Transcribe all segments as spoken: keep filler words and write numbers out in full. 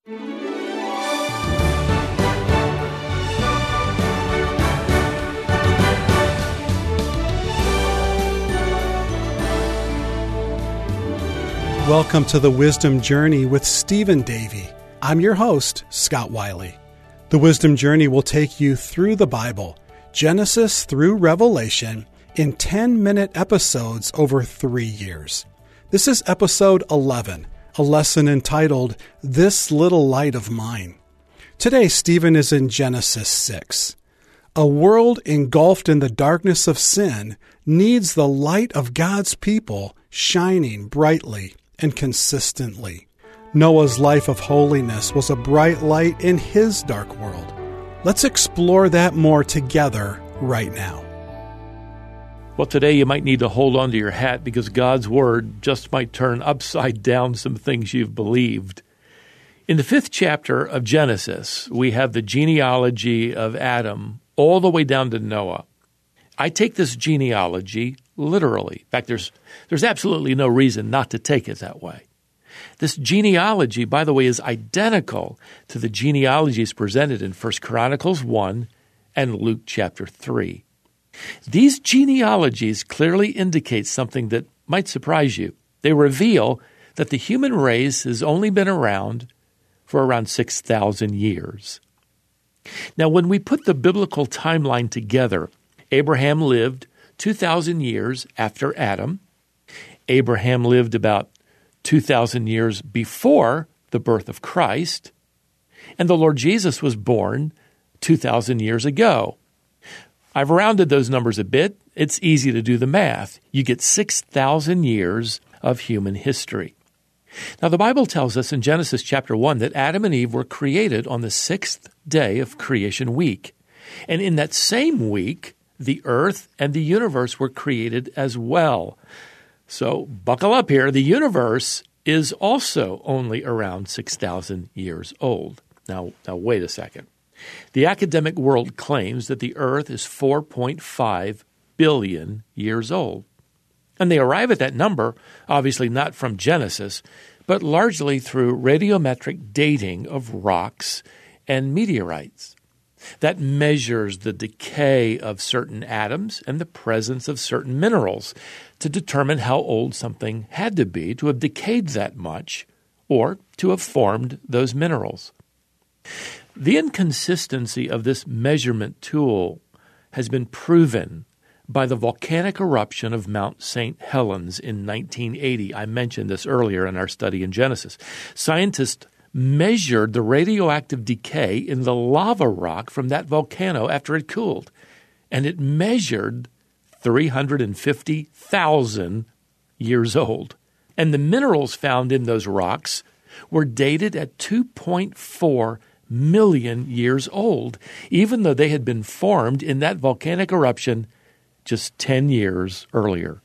Welcome to the Wisdom Journey with Stephen Davey. I'm your host, Scott Wiley. The Wisdom Journey will take you through the Bible, Genesis through Revelation, in ten-minute episodes over three years. This is episode eleven, a lesson entitled, This Little Light of Mine. Today, Stephen is in Genesis six. A world engulfed in the darkness of sin needs the light of God's people shining brightly and consistently. Noah's life of holiness was a bright light in his dark world. Let's explore that more together right now. Well, today you might need to hold on to your hat because God's Word just might turn upside down some things you've believed. In the fifth chapter of Genesis, we have the genealogy of Adam all the way down to Noah. I take this genealogy literally. In fact, there's there's absolutely no reason not to take it that way. This genealogy, by the way, is identical to the genealogies presented in First Chronicles one and Luke chapter three. These genealogies clearly indicate something that might surprise you. They reveal that the human race has only been around for around six thousand years. Now, when we put the biblical timeline together, Abraham lived two thousand years after Adam. Abraham lived about two thousand years before the birth of Christ. And the Lord Jesus was born two thousand years ago. I've rounded those numbers a bit. It's easy to do the math. You get six thousand years of human history. Now, the Bible tells us in Genesis chapter one that Adam and Eve were created on the sixth day of creation week. And in that same week, the earth and the universe were created as well. So buckle up here. The universe is also only around six thousand years old. Now, now wait a second. The academic world claims that the earth is four point five billion years old. And they arrive at that number, obviously not from Genesis, but largely through radiometric dating of rocks and meteorites. That measures the decay of certain atoms and the presence of certain minerals to determine how old something had to be to have decayed that much or to have formed those minerals. The inconsistency of this measurement tool has been proven by the volcanic eruption of Mount Saint Helens in nineteen eighty. I mentioned this earlier in our study in Genesis. Scientists measured the radioactive decay in the lava rock from that volcano after it cooled, and it measured three hundred fifty thousand years old. And the minerals found in those rocks were dated at two point four million years old, even though they had been formed in that volcanic eruption just ten years earlier.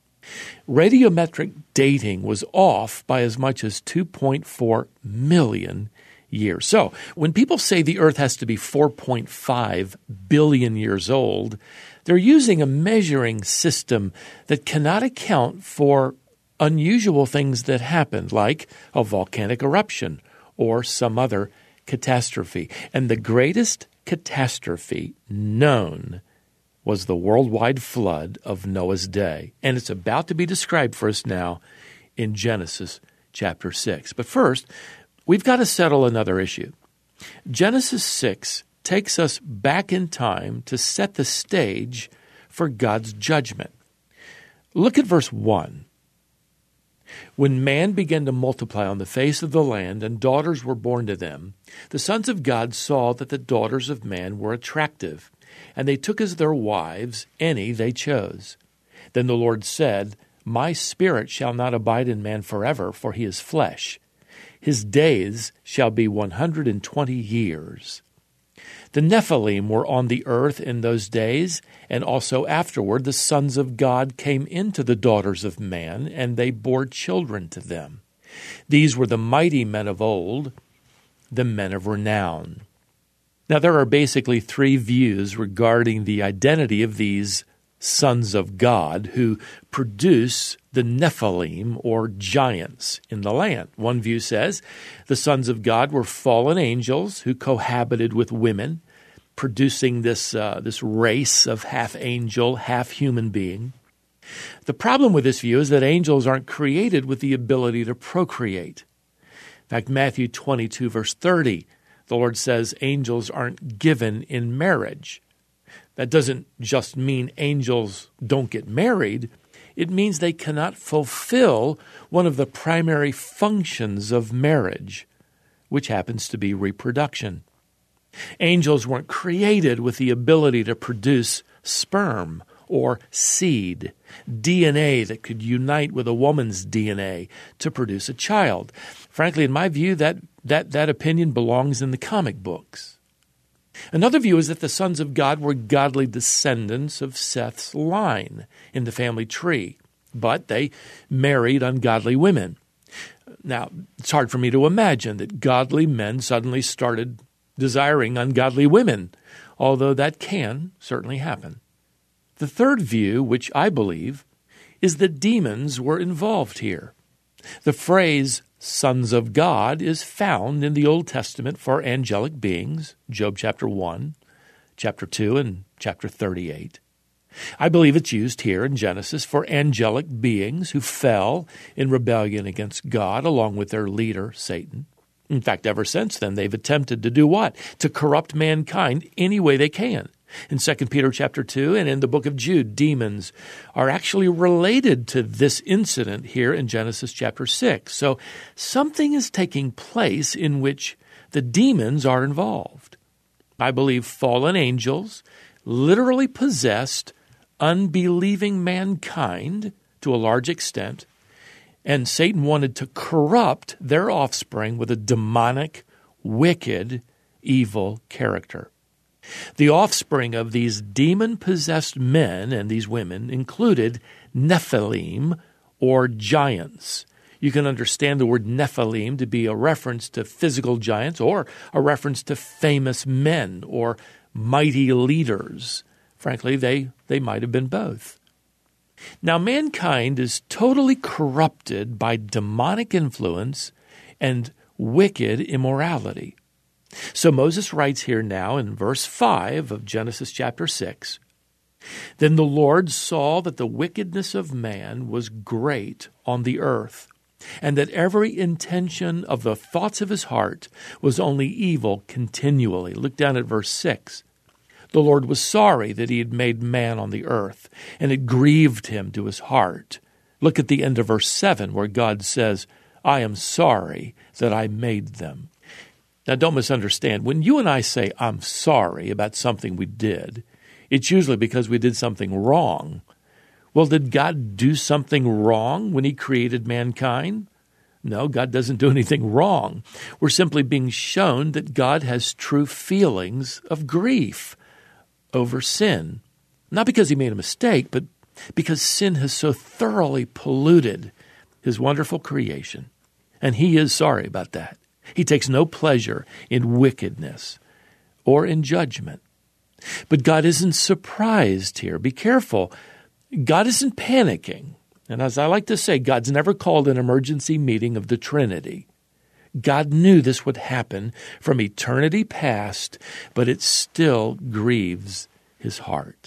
Radiometric dating was off by as much as two point four million years. So when people say the Earth has to be four point five billion years old, they're using a measuring system that cannot account for unusual things that happened, like a volcanic eruption or some other catastrophe. And the greatest catastrophe known was the worldwide flood of Noah's day. And it's about to be described for us now in Genesis chapter six. But first, we've got to settle another issue. Genesis six takes us back in time to set the stage for God's judgment. Look at verse one. When man began to multiply on the face of the land and daughters were born to them, the sons of God saw that the daughters of man were attractive, and they took as their wives any they chose. Then the Lord said, My spirit shall not abide in man forever, for he is flesh. His days shall be one hundred and twenty years. The Nephilim were on the earth in those days, and also afterward the sons of God came into the daughters of man, and they bore children to them. These were the mighty men of old, the men of renown. Now, there are basically three views regarding the identity of these sons of God who produce the Nephilim, or giants, in the land. One view says the sons of God were fallen angels who cohabited with women, producing this, uh, this race of half-angel, half-human being. The problem with this view is that angels aren't created with the ability to procreate. In fact, Matthew twenty-two, verse thirty, the Lord says angels aren't given in marriage. That doesn't just mean angels don't get married. It means they cannot fulfill one of the primary functions of marriage, which happens to be reproduction. Angels weren't created with the ability to produce sperm or seed, D N A that could unite with a woman's D N A to produce a child. Frankly, in my view, that, that, that opinion belongs in the comic books. Another view is that the sons of God were godly descendants of Seth's line in the family tree, but they married ungodly women. Now, it's hard for me to imagine that godly men suddenly started desiring ungodly women, although that can certainly happen. The third view, which I believe, is that demons were involved here. The phrase sons of God is found in the Old Testament for angelic beings, Job chapter one, chapter two, and chapter thirty-eight. I believe it's used here in Genesis for angelic beings who fell in rebellion against God along with their leader, Satan. In fact, ever since then, they've attempted to do what? To corrupt mankind any way they can. In Second Peter chapter two and in the book of Jude, demons are actually related to this incident here in Genesis chapter six. So something is taking place in which the demons are involved. I believe fallen angels literally possessed unbelieving mankind to a large extent, and Satan wanted to corrupt their offspring with a demonic, wicked, evil character. The offspring of these demon-possessed men and these women included Nephilim, or giants. You can understand the word Nephilim to be a reference to physical giants or a reference to famous men or mighty leaders. Frankly, they, they might have been both. Now, mankind is totally corrupted by demonic influence and wicked immorality. So Moses writes here now in verse five of Genesis chapter six, "Then the Lord saw that the wickedness of man was great on the earth, and that every intention of the thoughts of his heart was only evil continually." Look down at verse six. "The Lord was sorry that he had made man on the earth, and it grieved him to his heart." Look at the end of verse seven where God says, "I am sorry that I made them." Now, don't misunderstand. When you and I say, "I'm sorry" about something we did, it's usually because we did something wrong. Well, did God do something wrong when he created mankind? No, God doesn't do anything wrong. We're simply being shown that God has true feelings of grief over sin. Not because he made a mistake, but because sin has so thoroughly polluted his wonderful creation. And he is sorry about that. He takes no pleasure in wickedness or in judgment. But God isn't surprised here. Be careful. God isn't panicking. And as I like to say, God's never called an emergency meeting of the Trinity. God knew this would happen from eternity past, but it still grieves his heart.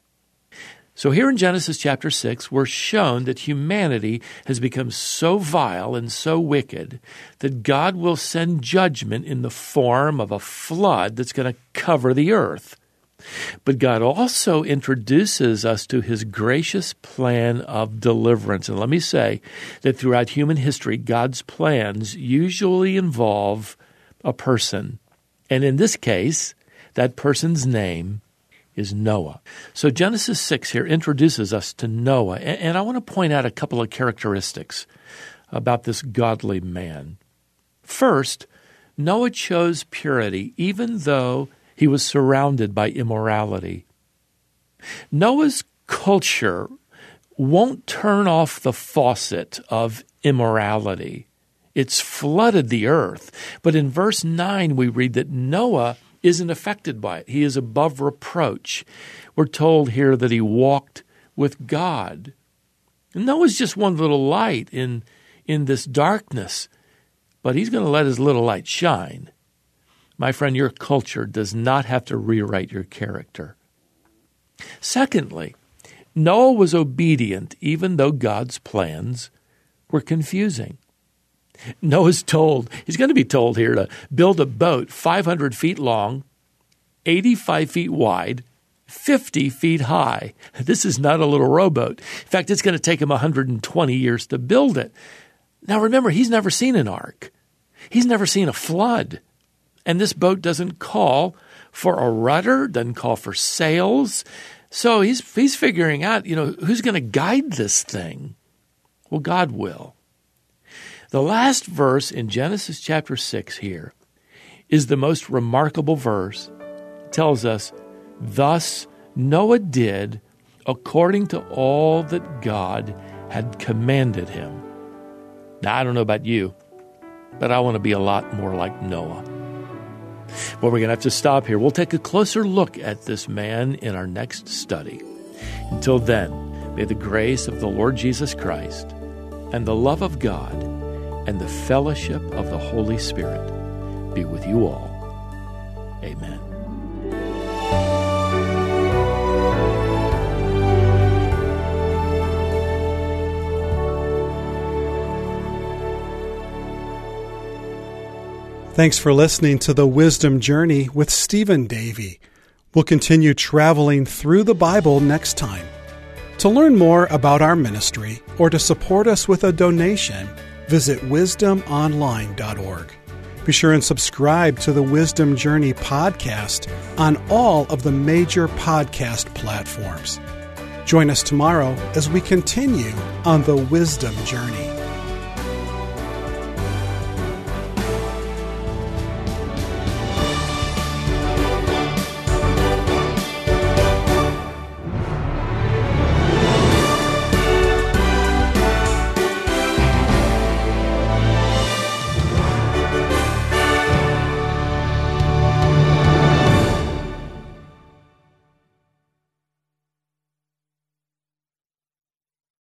So here in Genesis chapter six, we're shown that humanity has become so vile and so wicked that God will send judgment in the form of a flood that's going to cover the earth. But God also introduces us to his gracious plan of deliverance. And let me say that throughout human history, God's plans usually involve a person. And in this case, that person's name is Noah. So Genesis six here introduces us to Noah. And I want to point out a couple of characteristics about this godly man. First, Noah chose purity even though he was surrounded by immorality. Noah's culture won't turn off the faucet of immorality. It's flooded the earth. But in verse nine, we read that Noah isn't affected by it. He is above reproach. We're told here that he walked with God. And Noah's just one little light in, in this darkness, but he's going to let his little light shine. My friend, your culture does not have to rewrite your character. Secondly, Noah was obedient even though God's plans were confusing. Noah's told, he's going to be told here to build a boat five hundred feet long, eighty-five feet wide, fifty feet high. This is not a little rowboat. In fact, it's going to take him one hundred twenty years to build it. Now remember, he's never seen an ark. He's never seen a flood. And this boat doesn't call for a rudder, doesn't call for sails. So he's he's figuring out, you know, who's going to guide this thing? Well, God will. The last verse in Genesis chapter six here is the most remarkable verse. It tells us, thus Noah did according to all that God had commanded him. Now, I don't know about you, but I want to be a lot more like Noah. Well, we're going to have to stop here. We'll take a closer look at this man in our next study. Until then, may the grace of the Lord Jesus Christ and the love of God and the fellowship of the Holy Spirit be with you all. Amen. Thanks for listening to The Wisdom Journey with Stephen Davey. We'll continue traveling through the Bible next time. To learn more about our ministry or to support us with a donation, visit wisdom online dot org. Be sure and subscribe to the Wisdom Journey podcast on all of the major podcast platforms. Join us tomorrow as we continue on the Wisdom Journey.